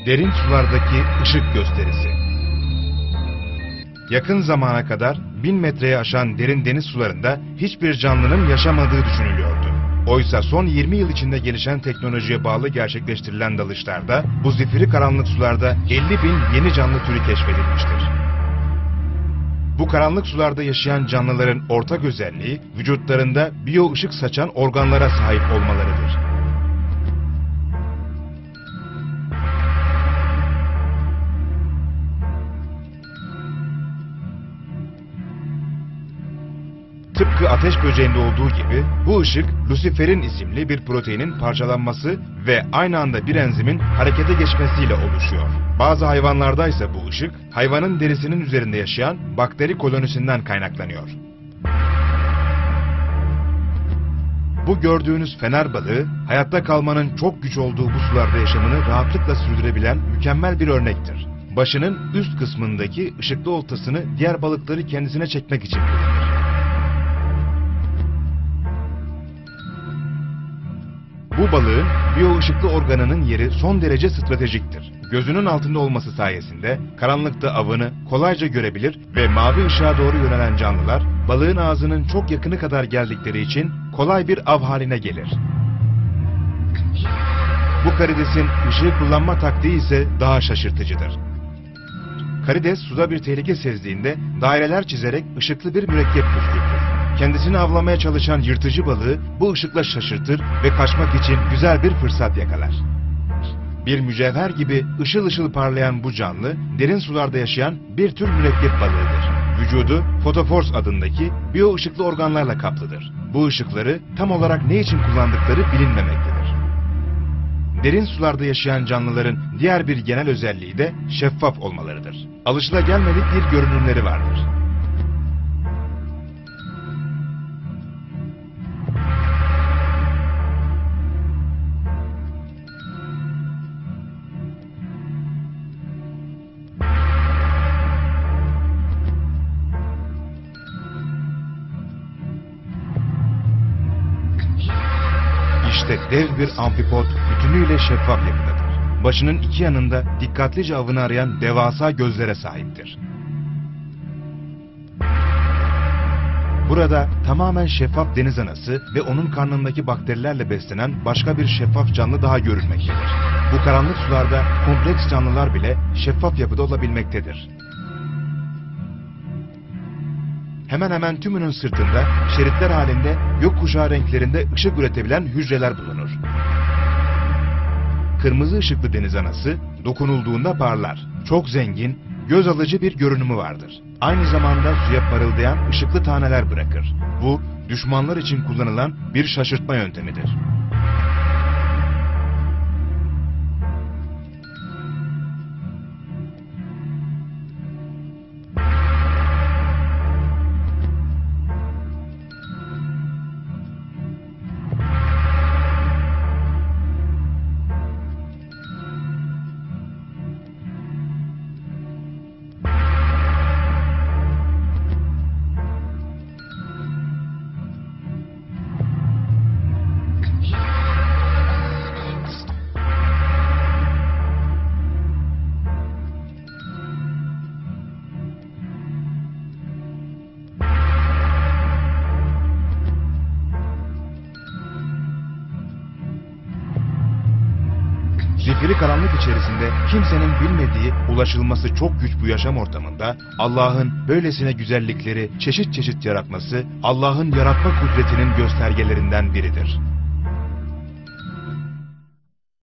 Derin sulardaki ışık gösterisi. Yakın zamana kadar 1000 metreye aşan derin deniz sularında hiçbir canlının yaşamadığı düşünülüyordu. Oysa son 20 yıl içinde gelişen teknolojiye bağlı gerçekleştirilen dalışlarda bu zifiri karanlık sularda 50.000 yeni canlı türü keşfedilmiştir. Bu karanlık sularda yaşayan canlıların ortak özelliği vücutlarında biyo ışık saçan organlara sahip olmalarıdır. Tıpkı ateş böceğinde olduğu gibi bu ışık lusiferin isimli bir proteinin parçalanması ve aynı anda bir enzimin harekete geçmesiyle oluşuyor. Bazı hayvanlarda ise bu ışık hayvanın derisinin üzerinde yaşayan bakteri kolonisinden kaynaklanıyor. Bu gördüğünüz fener balığı hayatta kalmanın çok güç olduğu bu sularda yaşamını rahatlıkla sürdürebilen mükemmel bir örnektir. Başının üst kısmındaki ışıklı oltasını diğer balıkları kendisine çekmek için kullanır. Bu balığın biyo ışıklı organının yeri son derece stratejiktir. Gözünün altında olması sayesinde karanlıkta avını kolayca görebilir ve mavi ışığa doğru yönelen canlılar balığın ağzının çok yakını kadar geldikleri için kolay bir av haline gelir. Bu karidesin ışığı kullanma taktiği ise daha şaşırtıcıdır. Karides suda bir tehlike sezdiğinde daireler çizerek ışıklı bir mürekkep püskürtür. Kendisini avlamaya çalışan yırtıcı balığı bu ışıkla şaşırtır ve kaçmak için güzel bir fırsat yakalar. Bir mücevher gibi ışıl ışıl parlayan bu canlı, derin sularda yaşayan bir tür mürekkep balığıdır. Vücudu fotofors adındaki biyo ışıklı organlarla kaplıdır. Bu ışıkları tam olarak ne için kullandıkları bilinmemektedir. Derin sularda yaşayan canlıların diğer bir genel özelliği de şeffaf olmalarıdır. Alışılagelmedik bir görünümleri vardır. İşte dev bir ampipod bütünüyle şeffaf yapıdadır. Başının iki yanında dikkatlice avını arayan devasa gözlere sahiptir. Burada tamamen şeffaf deniz anası ve onun karnındaki bakterilerle beslenen başka bir şeffaf canlı daha görülmektedir. Bu karanlık sularda kompleks canlılar bile şeffaf yapıda olabilmektedir. Hemen hemen tümünün sırtında şeritler halinde gökkuşağı renklerinde ışık üretebilen hücreler bulunur. Kırmızı ışıklı deniz anası dokunulduğunda parlar. Çok zengin, göz alıcı bir görünümü vardır. Aynı zamanda suya parıldayan ışıklı taneler bırakır. Bu düşmanlar için kullanılan bir şaşırtma yöntemidir. Zifiri karanlık içerisinde kimsenin bilmediği, ulaşılması çok güç bu yaşam ortamında Allah'ın böylesine güzellikleri çeşit çeşit yaratması Allah'ın yaratma kudretinin göstergelerinden biridir.